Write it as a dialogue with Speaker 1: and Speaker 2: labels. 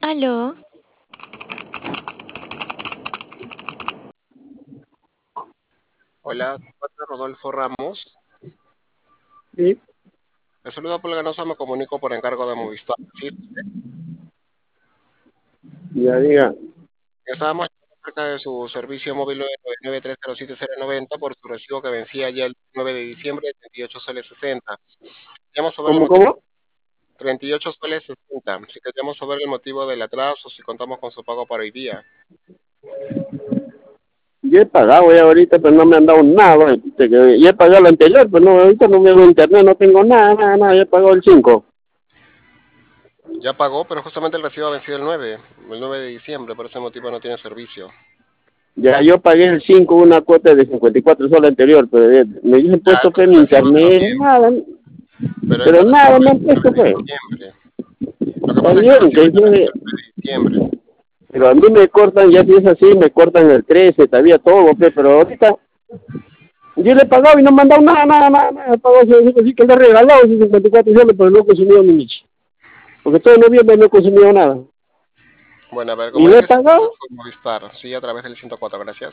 Speaker 1: Aló,
Speaker 2: Hola, soy Rodolfo Ramos.
Speaker 3: Sí,
Speaker 2: El saludo por Ganosa me comunico por encargo de Movistar. Sí,
Speaker 3: ya diga,
Speaker 2: estábamos cerca de su servicio móvil 9930790 por su recibo que vencía ya el 9 de diciembre de 38 soles 60. Queríamos saber el
Speaker 3: ¿cómo,
Speaker 2: motivo.
Speaker 3: cómo?
Speaker 2: 38 soles 60. Si queríamos saber el motivo del atraso, si contamos con su pago para hoy día.
Speaker 3: Yo he pagado ya ahorita, pero no me han dado nada. Ya he pagado el anterior, pero no, ahorita no me hago internet, no tengo nada, ya he pagado el 5.
Speaker 2: Ya pagó, pero justamente el recibo ha vencido el 9 de diciembre, por ese motivo no tiene servicio.
Speaker 3: Ya yo pagué el 5 una cuota de 54 soles anterior, pero me dicen
Speaker 2: Ya,
Speaker 3: puesto
Speaker 2: entonces
Speaker 3: pues
Speaker 2: el
Speaker 3: mi
Speaker 2: recibo está
Speaker 3: internet,
Speaker 2: bien,
Speaker 3: nada,
Speaker 2: pero ese
Speaker 3: pero
Speaker 2: recibo
Speaker 3: nada me han
Speaker 2: vence el
Speaker 3: puesto
Speaker 2: 9 de
Speaker 3: pues.
Speaker 2: diciembre. Lo que
Speaker 3: Está
Speaker 2: pasa es que el
Speaker 3: bien,
Speaker 2: recibo
Speaker 3: que
Speaker 2: ya venció
Speaker 3: dice,
Speaker 2: el 9 de diciembre.
Speaker 3: pero a mí me cortan, ya si es así, me cortan el 13, todavía todo, pues, pero ahorita yo le he pagado y no me han dado nada. He pagado así que le he regalado esos 54 soles, pero no he consumido ni nicho. Porque todo noviembre no he consumido nada.
Speaker 2: Bueno, a ver,
Speaker 3: Y le he
Speaker 2: comuníquese
Speaker 3: pagado.
Speaker 2: con Movistar, sí, a través del 104, gracias.